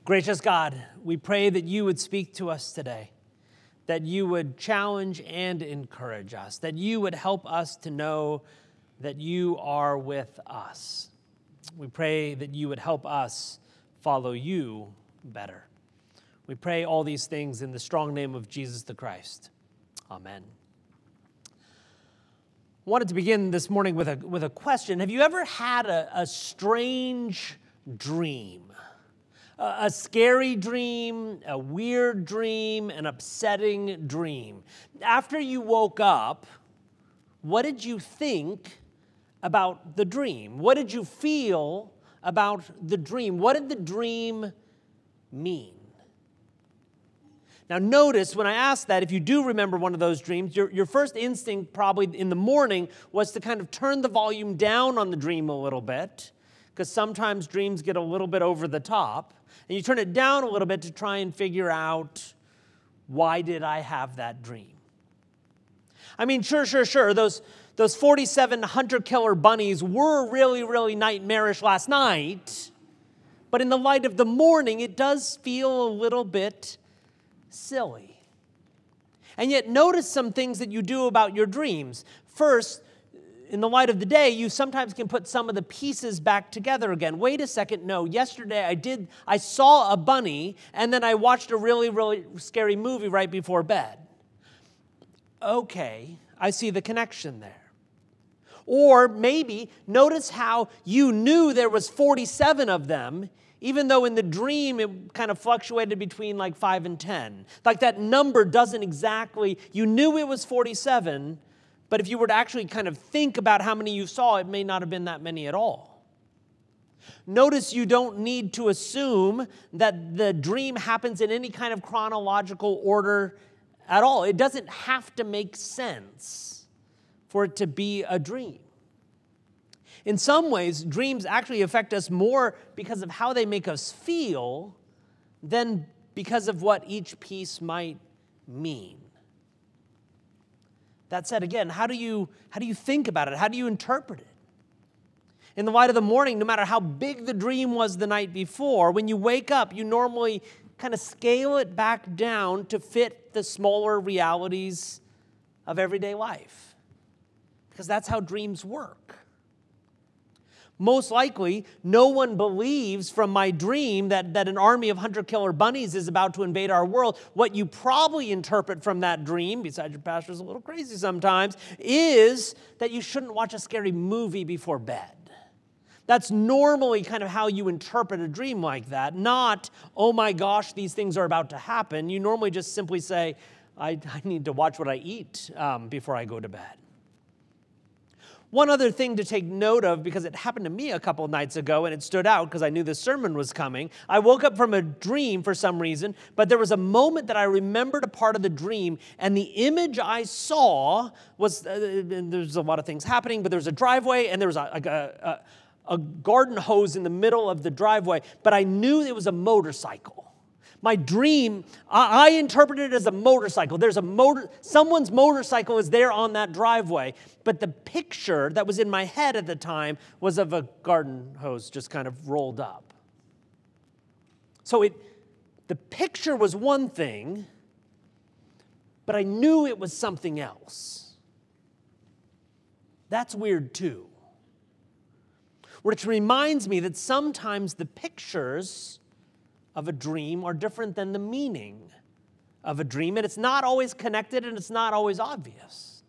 Gracious God, we pray that you would speak to us today, that you would challenge and encourage us, that you would help us to know that you are with us. We pray that you would help us follow you better. We pray all these things in the strong name of Jesus the Christ. Amen. I wanted to begin this morning with a question. Have you ever had a strange dream? A scary dream, a weird dream, an upsetting dream. After you woke up, what did you think about the dream? What did you feel about the dream? What did the dream mean? Now notice when I asked that, if you do remember one of those dreams, your first instinct probably in the morning was to kind of turn the volume down on the dream a little bit, because sometimes dreams get a little bit over the top. And you turn it down a little bit to try and figure out, why did I have that dream? I mean, sure. Those 47 hunter-killer bunnies were really, really nightmarish last night. But in the light of the morning, it does feel a little bit silly. And yet notice some things that you do about your dreams. First, in the light of the day, you sometimes can put some of the pieces back together again. Wait a second, no, yesterday I saw a bunny, and then I watched a really, really scary movie right before bed. Okay, I see the connection there. Or maybe notice how you knew there was 47 of them, even though in the dream it kind of fluctuated between like 5 and 10. Like that number doesn't exactly, you knew it was 47, but if you were to actually kind of think about how many you saw, it may not have been that many at all. Notice you don't need to assume that the dream happens in any kind of chronological order at all. It doesn't have to make sense for it to be a dream. In some ways, dreams actually affect us more because of how they make us feel than because of what each piece might mean. That said, again, how do you think about it? How do you interpret it? In the light of the morning, no matter how big the dream was the night before, when you wake up, you normally kind of scale it back down to fit the smaller realities of everyday life. Because that's how dreams work. Most likely, no one believes from my dream that an army of hunter-killer bunnies is about to invade our world. What you probably interpret from that dream, besides your pastor's a little crazy sometimes, is that you shouldn't watch a scary movie before bed. That's normally kind of how you interpret a dream like that, not, oh my gosh, these things are about to happen. You normally just simply say, I need to watch what I eat before I go to bed. One other thing to take note of, because it happened to me a couple of nights ago, and it stood out because I knew the sermon was coming. I woke up from a dream for some reason, but there was a moment that I remembered a part of the dream, and the image I saw was, there's a lot of things happening, but there was a driveway, and there was a garden hose in the middle of the driveway, but I knew it was a motorcycle. My dream, I interpreted it as a motorcycle. Someone's motorcycle is there on that driveway. But the picture that was in my head at the time was of a garden hose just kind of rolled up. So the picture was one thing, but I knew it was something else. That's weird too. Which reminds me that sometimes the pictures of a dream are different than the meaning of a dream, and it's not always connected and it's not always obvious.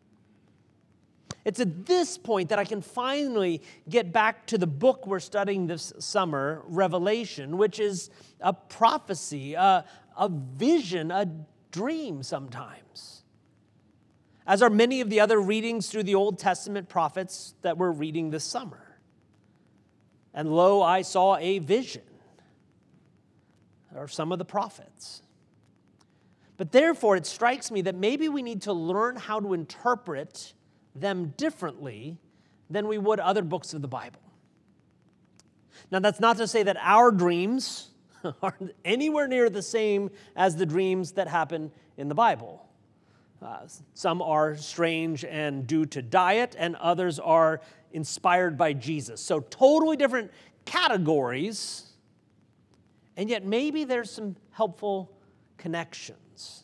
It's at this point that I can finally get back to the book we're studying this summer, Revelation, which is a prophecy, a vision, a dream sometimes, as are many of the other readings through the Old Testament prophets that we're reading this summer. And lo, I saw a vision, or some of the prophets. But therefore, it strikes me that maybe we need to learn how to interpret them differently than we would other books of the Bible. Now, that's not to say that our dreams aren't anywhere near the same as the dreams that happen in the Bible. Some are strange and due to diet, and others are inspired by Jesus. So totally different categories. And yet maybe there's some helpful connections.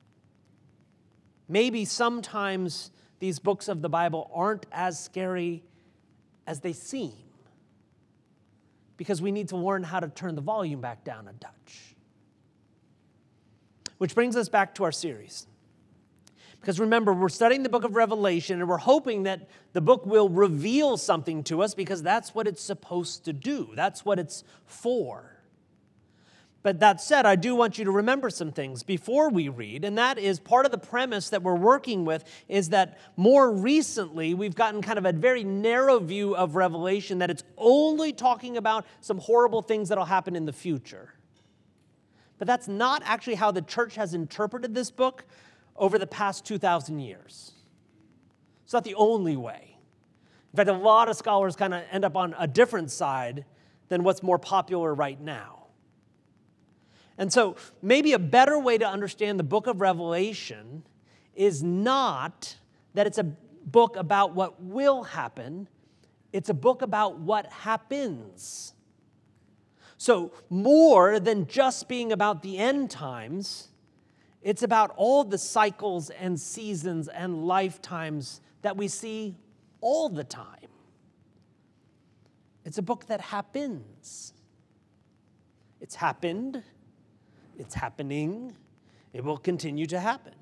Maybe sometimes these books of the Bible aren't as scary as they seem, because we need to learn how to turn the volume back down a touch. Which brings us back to our series. Because remember, we're studying the book of Revelation, and we're hoping that the book will reveal something to us, because that's what it's supposed to do. That's what it's for. But that said, I do want you to remember some things before we read, and that is part of the premise that we're working with is that more recently we've gotten kind of a very narrow view of Revelation, that it's only talking about some horrible things that will happen in the future. But that's not actually how the church has interpreted this book over the past 2,000 years. It's not the only way. In fact, a lot of scholars kind of end up on a different side than what's more popular right now. And so maybe a better way to understand the book of Revelation is not that it's a book about what will happen, it's a book about what happens. So more than just being about the end times, it's about all the cycles and seasons and lifetimes that we see all the time. It's a book that happens. It's happened. It's happening. It will continue to happen.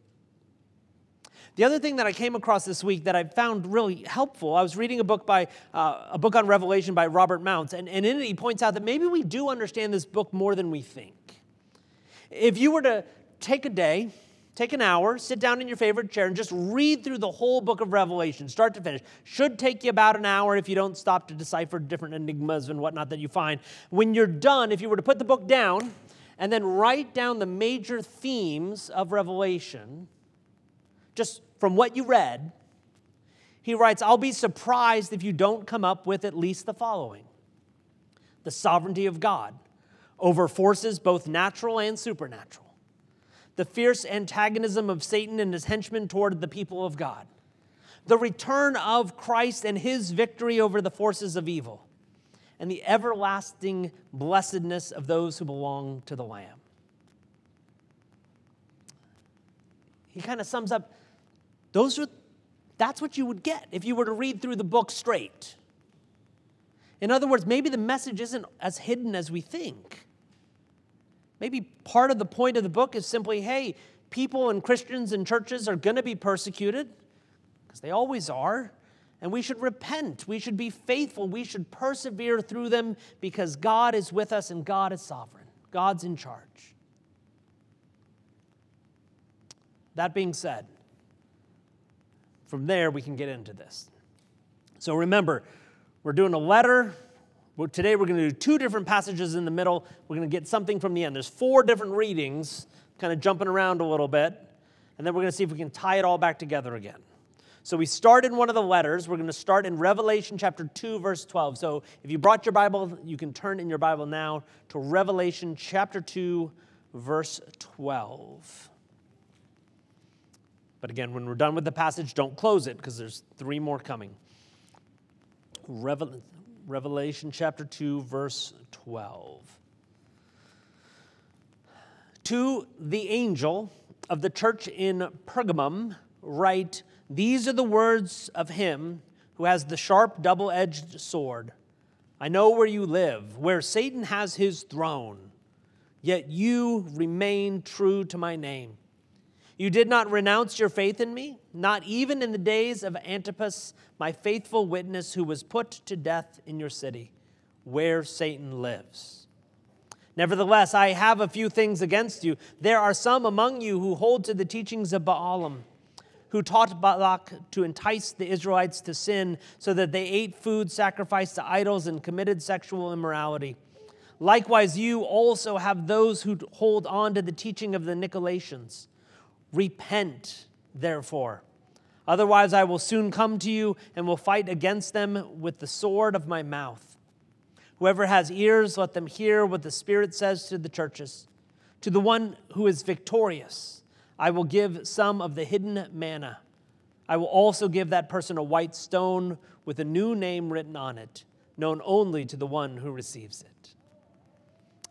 The other thing that I came across this week that I found really helpful, I was reading a book on Revelation by Robert Mounce, and in it he points out that maybe we do understand this book more than we think. If you were to take a day, take an hour, sit down in your favorite chair, and just read through the whole book of Revelation, start to finish. Should take you about an hour if you don't stop to decipher different enigmas and whatnot that you find. When you're done, if you were to put the book down and then write down the major themes of Revelation, just from what you read, he writes, I'll be surprised if you don't come up with at least the following. The sovereignty of God over forces both natural and supernatural. The fierce antagonism of Satan and his henchmen toward the people of God. The return of Christ and his victory over the forces of evil. And the everlasting blessedness of those who belong to the Lamb. He kind of sums up, that's what you would get if you were to read through the book straight. In other words, maybe the message isn't as hidden as we think. Maybe part of the point of the book is simply, hey, people and Christians and churches are going to be persecuted, because they always are. And we should repent. We should be faithful. We should persevere through them because God is with us and God is sovereign. God's in charge. That being said, from there we can get into this. So remember, we're doing a letter. Today we're going to do two different passages in the middle. We're going to get something from the end. There's 4 different readings, kind of jumping around a little bit. And then we're going to see if we can tie it all back together again. So we start in one of the letters. We're going to start in Revelation chapter 2, verse 12. So if you brought your Bible, you can turn in your Bible now to Revelation chapter 2, verse 12. But again, when we're done with the passage, don't close it because there's 3 more coming. Revelation chapter 2, verse 12. To the angel of the church in Pergamum, write, these are the words of him who has the sharp double-edged sword. I know where you live, where Satan has his throne, yet you remain true to my name. You did not renounce your faith in me, not even in the days of Antipas, my faithful witness, who was put to death in your city, where Satan lives. Nevertheless, I have a few things against you. There are some among you who hold to the teachings of Balaam, who taught Balak to entice the Israelites to sin so that they ate food sacrificed to idols and committed sexual immorality. Likewise, you also have those who hold on to the teaching of the Nicolaitans. Repent, therefore. Otherwise, I will soon come to you and will fight against them with the sword of my mouth. Whoever has ears, let them hear what the Spirit says to the churches. To the one who is victorious, I will give some of the hidden manna. I will also give that person a white stone with a new name written on it, known only to the one who receives it.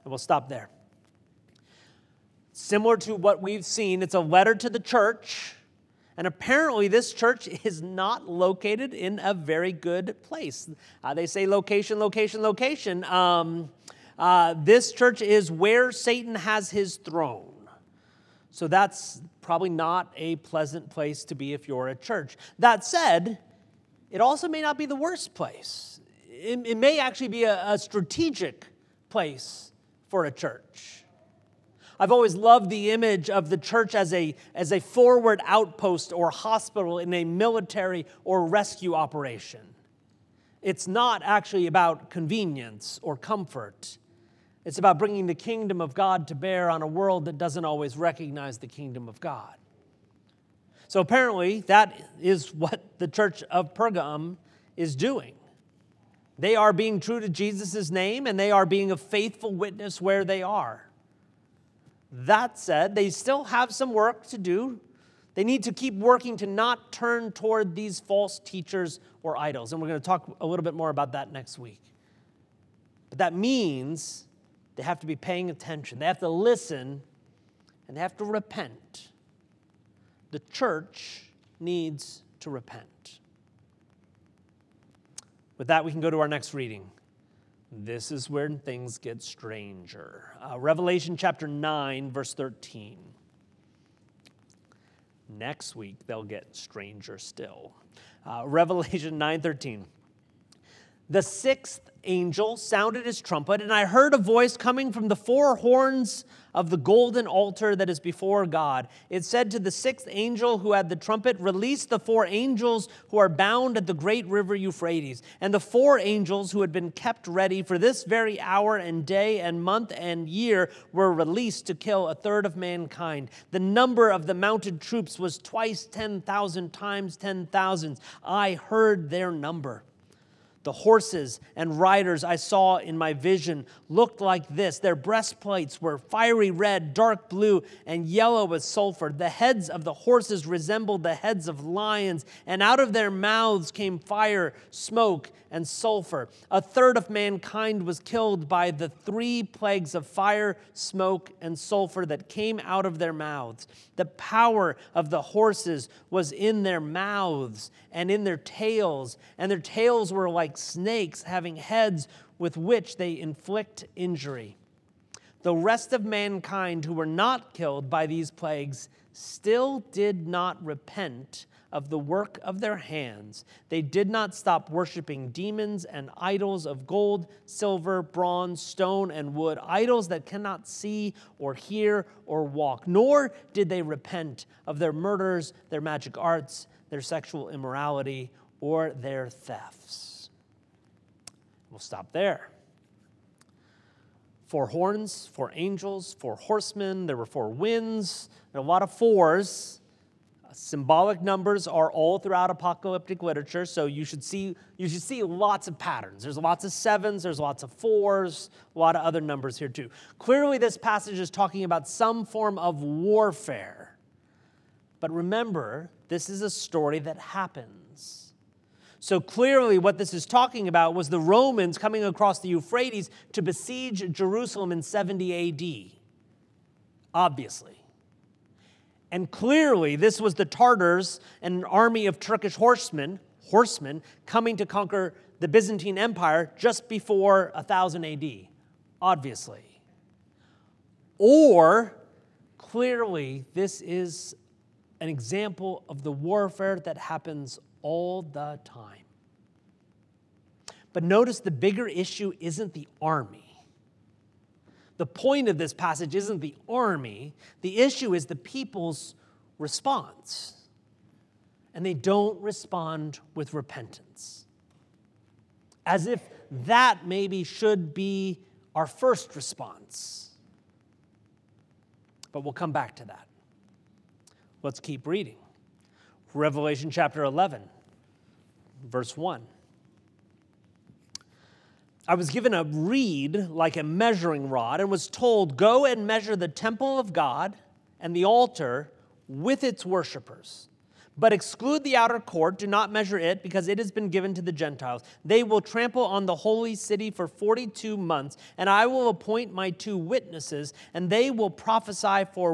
And we'll stop there. Similar to what we've seen, it's a letter to the church. And apparently this church is not located in a very good place. They say location, location, location. This church is where Satan has his throne. So that's probably not a pleasant place to be if you're a church. That said, it also may not be the worst place. It may actually be a strategic place for a church. I've always loved the image of the church as a forward outpost or hospital in a military or rescue operation. It's not actually about convenience or comfort. It's about bringing the kingdom of God to bear on a world that doesn't always recognize the kingdom of God. So apparently that is what the church of Pergamum is doing. They are being true to Jesus' name, and they are being a faithful witness where they are. That said, they still have some work to do. They need to keep working to not turn toward these false teachers or idols. And we're going to talk a little bit more about that next week. But that means they have to be paying attention. They have to listen, and they have to repent. The church needs to repent. With that, we can go to our next reading. This is where things get stranger. Revelation chapter 9, verse 13. Next week, they'll get stranger still. Revelation 9:13. The sixth angel sounded his trumpet, and I heard a voice coming from the four horns of the golden altar that is before God. It said to the sixth angel who had the trumpet, "Release the four angels who are bound at the great river Euphrates." And the four angels who had been kept ready for this very hour and day and month and year were released to kill a third of mankind. The number of the mounted troops was twice 10,000 times 10,000. I heard their number. The horses and riders I saw in my vision looked like this. Their breastplates were fiery red, dark blue, and yellow as sulfur. The heads of the horses resembled the heads of lions, and out of their mouths came fire, smoke, and sulfur. A third of mankind was killed by the three plagues of fire, smoke, and sulfur that came out of their mouths. The power of the horses was in their mouths and in their tails, and their tails were like snakes having heads with which they inflict injury. The rest of mankind who were not killed by these plagues still did not repent of the work of their hands. They did not stop worshiping demons and idols of gold, silver, bronze, stone, and wood, idols that cannot see or hear or walk. Nor did they repent of their murders, their magic arts, their sexual immorality, or their thefts. We'll stop there. 4 horns, 4 angels, 4 horsemen. There were 4 winds, and a lot of fours. Symbolic numbers are all throughout apocalyptic literature, so you should see lots of patterns. There's lots of 7s, there's lots of 4s, a lot of other numbers here too. Clearly, this passage is talking about some form of warfare. But remember, this is a story that happens. So clearly, what this is talking about was the Romans coming across the Euphrates to besiege Jerusalem in 70 AD. Obviously. And clearly, this was the Tartars and an army of Turkish horsemen coming to conquer the Byzantine Empire just before 1000 AD, obviously. Or, clearly, this is an example of the warfare that happens all the time. But notice the bigger issue isn't the army. The point of this passage isn't the army. The issue is the people's response. And they don't respond with repentance. As if that maybe should be our first response. But we'll come back to that. Let's keep reading. Revelation chapter 11, verse 1. I was given a reed like a measuring rod and was told, "Go and measure the temple of God and the altar with its worshipers. But exclude the outer court, do not measure it, because it has been given to the Gentiles. They will trample on the holy city for 42 months, and I will appoint my 2 witnesses, and they will prophesy for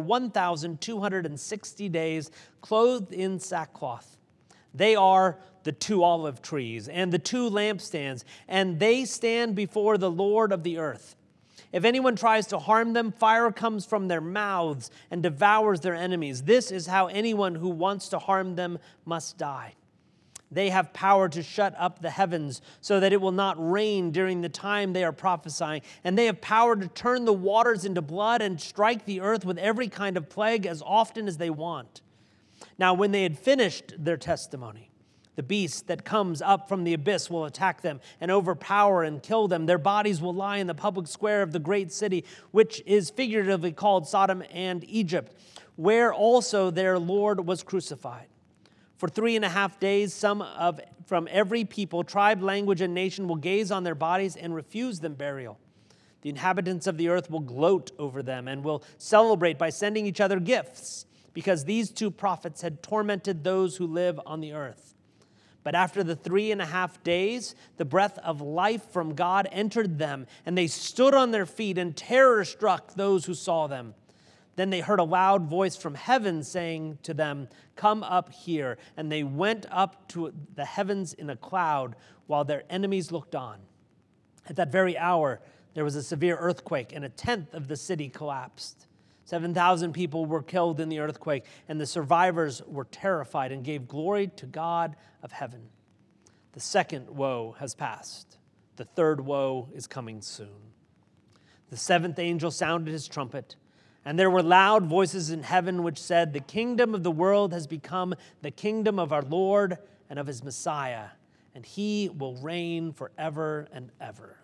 1,260 days, clothed in sackcloth. They are the 2 olive trees and the 2 lampstands, and they stand before the Lord of the earth. If anyone tries to harm them, fire comes from their mouths and devours their enemies. This is how anyone who wants to harm them must die. They have power to shut up the heavens so that it will not rain during the time they are prophesying. And they have power to turn the waters into blood and strike the earth with every kind of plague as often as they want. Now, when they had finished their testimony, the beast that comes up from the abyss will attack them and overpower and kill them. Their bodies will lie in the public square of the great city, which is figuratively called Sodom and Egypt, where also their Lord was crucified. For 3.5 days, from every people, tribe, language, and nation will gaze on their bodies and refuse them burial. The inhabitants of the earth will gloat over them and will celebrate by sending each other gifts, because these 2 prophets had tormented those who live on the earth. But after the 3.5 days, the breath of life from God entered them, and they stood on their feet, and terror struck those who saw them. Then they heard a loud voice from heaven saying to them, "Come up here." And they went up to the heavens in a cloud, while their enemies looked on. At that very hour, there was a severe earthquake, and 1/10 of the city collapsed. 7,000 people were killed in the earthquake, and the survivors were terrified and gave glory to God of heaven. The 2nd woe has passed. The 3rd woe is coming soon. The 7th angel sounded his trumpet, and there were loud voices in heaven which said, "The kingdom of the world has become the kingdom of our Lord and of his Messiah, and he will reign forever and ever."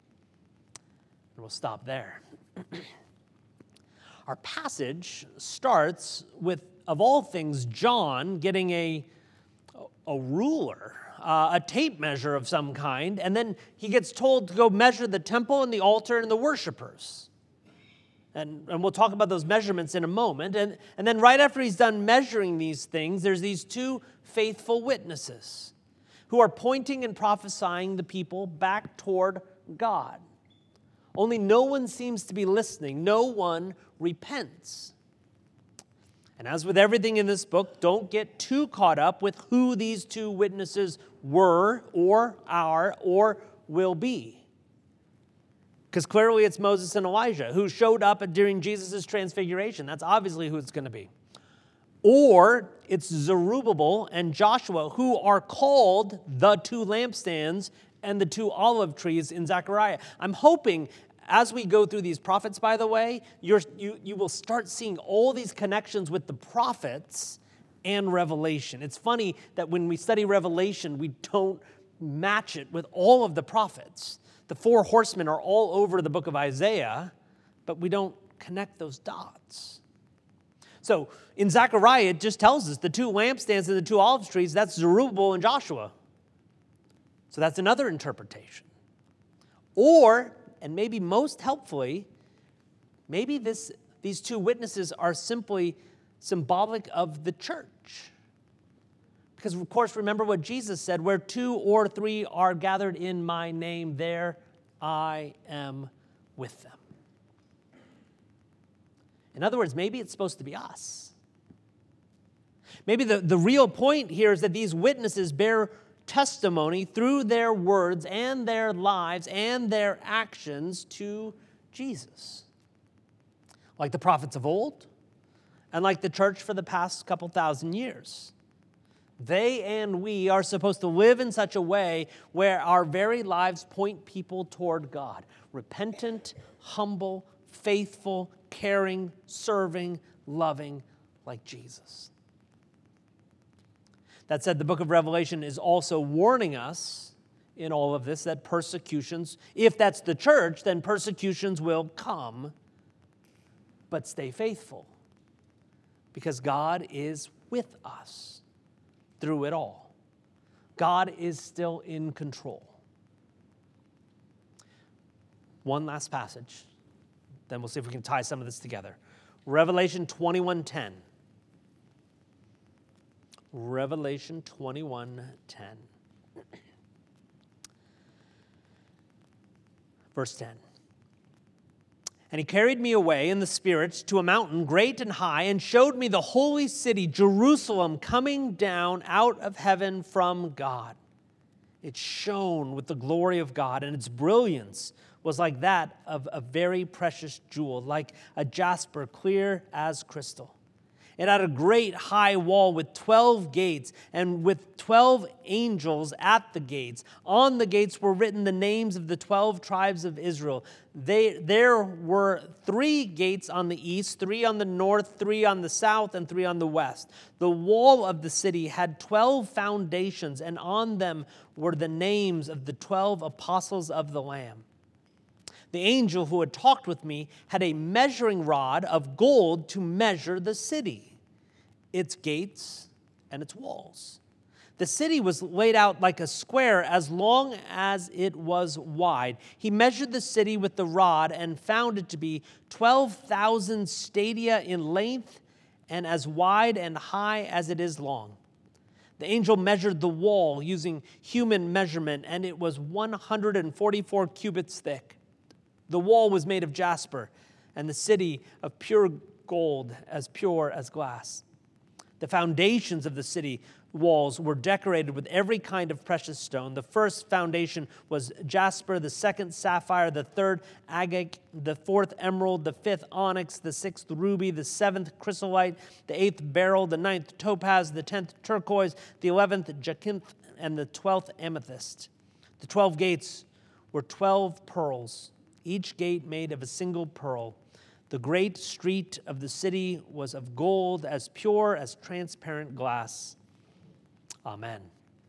And we'll stop there. Our passage starts with, of all things, John getting a ruler, a tape measure of some kind, and then he gets told to go measure the temple and the altar and the worshipers. And we'll talk about those measurements in a moment. And then right after he's done measuring these things, there's these 2 faithful witnesses who are pointing and prophesying the people back toward God. Only no one seems to be listening. No one repents. And as with everything in this book, don't get too caught up with who these 2 witnesses were or are or will be. Because clearly it's Moses and Elijah who showed up during Jesus' transfiguration. That's obviously who it's going to be. Or it's Zerubbabel and Joshua, who are called the 2 lampstands and the 2 olive trees in Zechariah. I'm hoping as we go through these prophets, by the way, you will start seeing all these connections with the prophets and Revelation. It's funny that when we study Revelation, we don't match it with all of the prophets. The 4 horsemen are all over the book of Isaiah, but we don't connect those dots. So in Zechariah, it just tells us the 2 lampstands and the 2 olive trees, that's Zerubbabel and Joshua. So that's another interpretation. Or, and maybe most helpfully, maybe these 2 witnesses are simply symbolic of the church. Because, of course, remember what Jesus said, where 2 or 3 are gathered in my name, there I am with them. In other words, maybe it's supposed to be us. Maybe the real point here is that these witnesses bear testimony through their words and their lives and their actions to Jesus. Like the prophets of old and like the church for the past couple thousand years. They and we are supposed to live in such a way where our very lives point people toward God. Repentant, humble, faithful, caring, serving, loving like Jesus. That said, the book of Revelation is also warning us in all of this that persecutions, if that's the church, then persecutions will come, but stay faithful because God is with us through it all. God is still in control. One last passage, then we'll see if we can tie some of this together. Revelation 21:10. Revelation 21:10. Verse 10. And he carried me away in the Spirit to a mountain great and high, and showed me the holy city, Jerusalem, coming down out of heaven from God. It shone with the glory of God, and its brilliance was like that of a very precious jewel, like a jasper, clear as crystal. It had a great high wall with 12 gates, and with 12 angels at the gates. On the gates were written the names of the 12 tribes of Israel. There were 3 gates on the east, 3 on the north, 3 on the south, and 3 on the west. The wall of the city had 12 foundations, and on them were the names of the 12 apostles of the Lamb. The angel who had talked with me had a measuring rod of gold to measure the city, its gates and its walls. The city was laid out like a square as long as it was wide. He measured the city with the rod and found it to be 12,000 stadia in length and as wide and high as it is long. The angel measured the wall using human measurement, and it was 144 cubits thick. The wall was made of jasper, and the city of pure gold, as pure as glass. The foundations of the city walls were decorated with every kind of precious stone. The first foundation was jasper, the second sapphire, the third agate, the fourth emerald, the fifth onyx, the sixth ruby, the seventh chrysolite, the eighth beryl, the ninth topaz, the 10th turquoise, the 11th jacinth, and the 12th amethyst. The 12 gates were 12 pearls, each gate made of a single pearl. The great street of the city was of gold, as pure as transparent glass. Amen.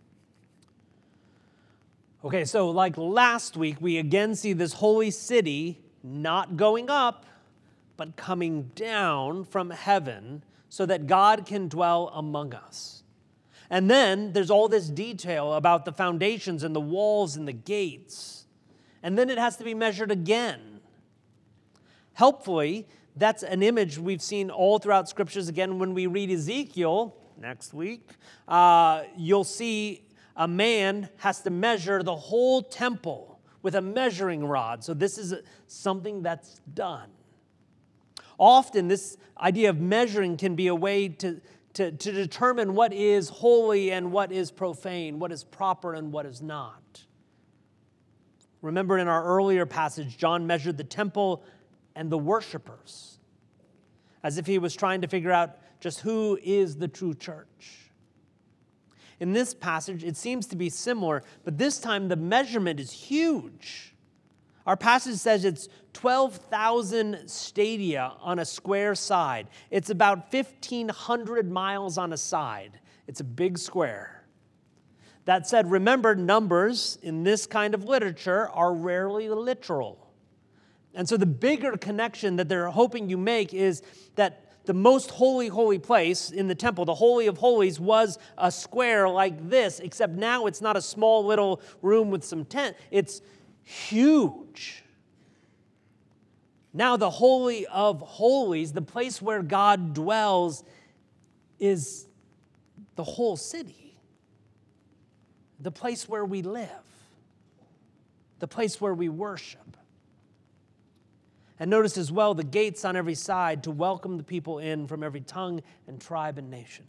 Okay, so like last week, we again see this holy city not going up, but coming down from heaven so that God can dwell among us. And then there's all this detail about the foundations and the walls and the gates. And then it has to be measured again. Helpfully, that's an image we've seen all throughout Scriptures. Again, when we read Ezekiel next week, you'll see a man has to measure the whole temple with a measuring rod. So this is something that's done. Often, this idea of measuring can be a way to determine what is holy and what is profane, what is proper and what is not. Remember in our earlier passage, John measured the temple and the worshipers, as if he was trying to figure out just who is the true church. In this passage, it seems to be similar, but this time the measurement is huge. Our passage says it's 12,000 stadia on a square side. It's about 1,500 miles on a side. It's a big square. That said, remember, numbers in this kind of literature are rarely literal. And so the bigger connection that they're hoping you make is that the most holy place in the temple, the Holy of Holies, was a square like this, except now it's not a small little room with some tent. It's huge. Now the Holy of Holies, the place where God dwells, is the whole city. The place where we live. The place where we worship. And notice as well the gates on every side to welcome the people in from every tongue and tribe and nation.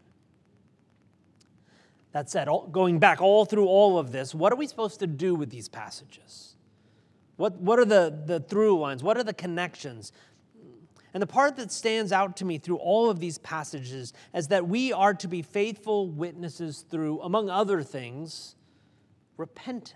That said, going back all through all of this, what are we supposed to do with these passages? What are the through lines? What are the connections? And the part that stands out to me through all of these passages is that we are to be faithful witnesses through, among other things, repentance.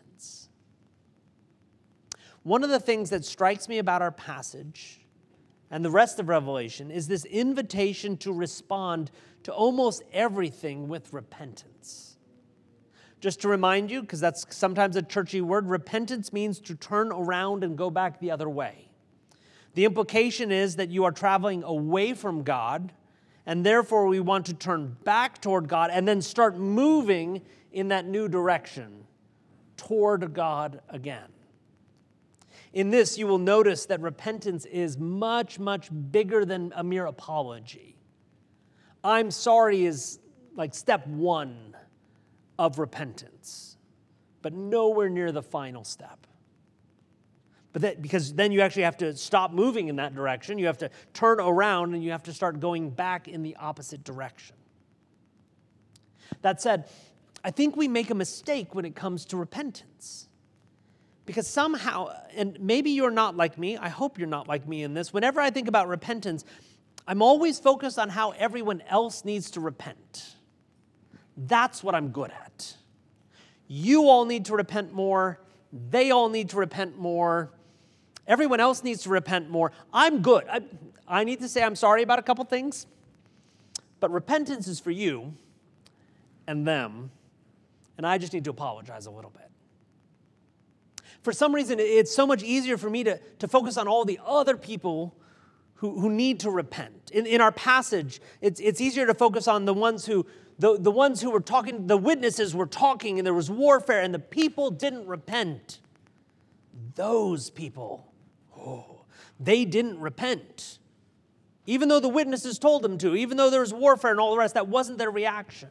One of the things that strikes me about our passage and the rest of Revelation is this invitation to respond to almost everything with repentance. Just to remind you, because that's sometimes a churchy word, repentance means to turn around and go back the other way. The implication is that you are traveling away from God, and therefore we want to turn back toward God and then start moving in that new direction toward God again. In this, you will notice that repentance is much, much bigger than a mere apology. I'm sorry is like step one of repentance, but nowhere near the final step. Because then you actually have to stop moving in that direction. You have to turn around and you have to start going back in the opposite direction. That said, I think we make a mistake when it comes to repentance. Because somehow, and maybe you're not like me, I hope you're not like me in this, whenever I think about repentance, I'm always focused on how everyone else needs to repent. That's what I'm good at. You all need to repent more. They all need to repent more. Everyone else needs to repent more. I'm good. I need to say I'm sorry about a couple things, but repentance is for you and them, and I just need to apologize a little bit. For some reason, it's so much easier for me to focus on all the other people who need to repent. In our passage, it's easier to focus on the ones who were talking, the witnesses were talking, and there was warfare, and the people didn't repent. Those people, they didn't repent. Even though the witnesses told them to, even though there was warfare and all the rest, that wasn't their reaction.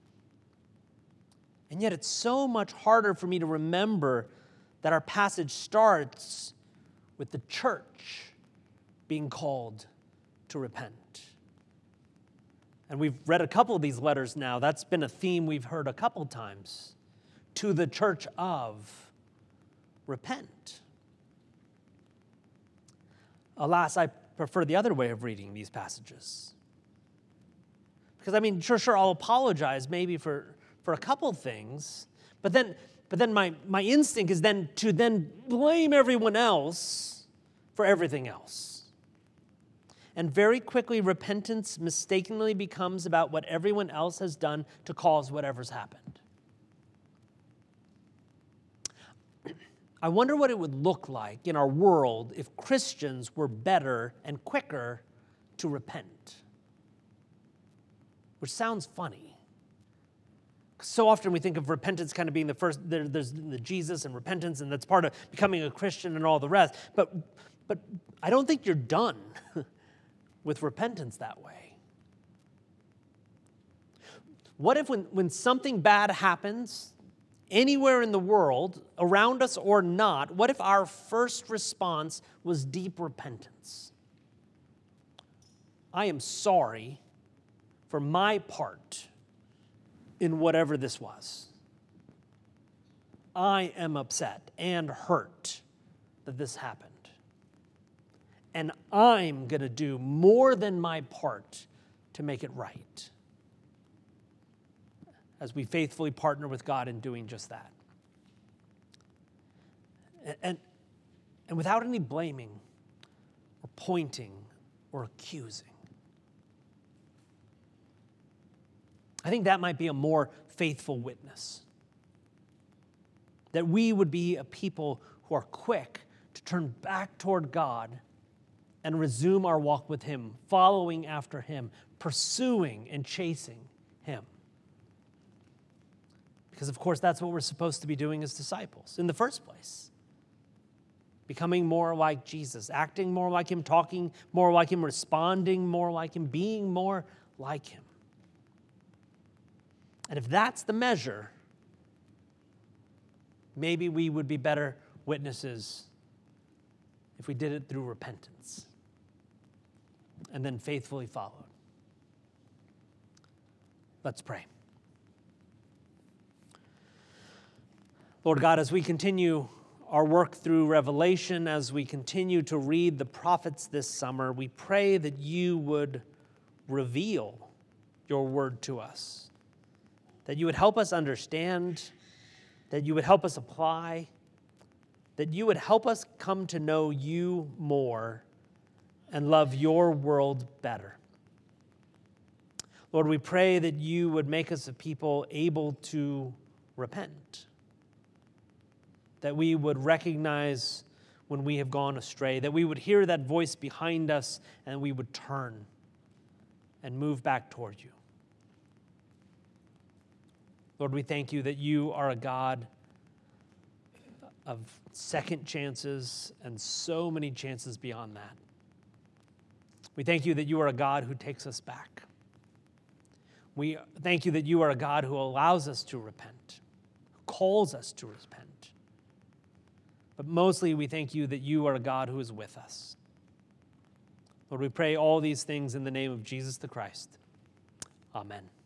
And yet it's so much harder for me to remember that our passage starts with the church being called to repent. And we've read a couple of these letters now. That's been a theme we've heard a couple times. To the church of repent. Alas, I prefer the other way of reading these passages. Because, I mean, sure, I'll apologize maybe for a couple things, but then my instinct is then to blame everyone else for everything else. And very quickly, repentance mistakenly becomes about what everyone else has done to cause whatever's happened. I wonder what it would look like in our world if Christians were better and quicker to repent. Which sounds funny. So often we think of repentance kind of being the first, there's the Jesus and repentance, and that's part of becoming a Christian and all the rest. But I don't think you're done with repentance that way. What if when something bad happens, anywhere in the world, around us or not, what if our first response was deep repentance? I am sorry for my part in whatever this was. I am upset and hurt that this happened. And I'm going to do more than my part to make it right, as we faithfully partner with God in doing just that. And without any blaming or pointing or accusing. I think that might be a more faithful witness. That we would be a people who are quick to turn back toward God and resume our walk with Him, following after Him, pursuing and chasing Him. Because, of course, that's what we're supposed to be doing as disciples in the first place. Becoming more like Jesus, acting more like Him, talking more like Him, responding more like Him, being more like Him. And if that's the measure, maybe we would be better witnesses if we did it through repentance and then faithfully followed. Let's pray. Lord God, as we continue our work through Revelation, as we continue to read the prophets this summer, we pray that you would reveal your word to us, that you would help us understand, that you would help us apply, that you would help us come to know you more and love your world better. Lord, we pray that you would make us a people able to repent, that we would recognize when we have gone astray, that we would hear that voice behind us and we would turn and move back toward you. Lord, we thank you that you are a God of second chances and so many chances beyond that. We thank you that you are a God who takes us back. We thank you that you are a God who allows us to repent, who calls us to repent. But mostly we thank you that you are a God who is with us. Lord, we pray all these things in the name of Jesus the Christ. Amen.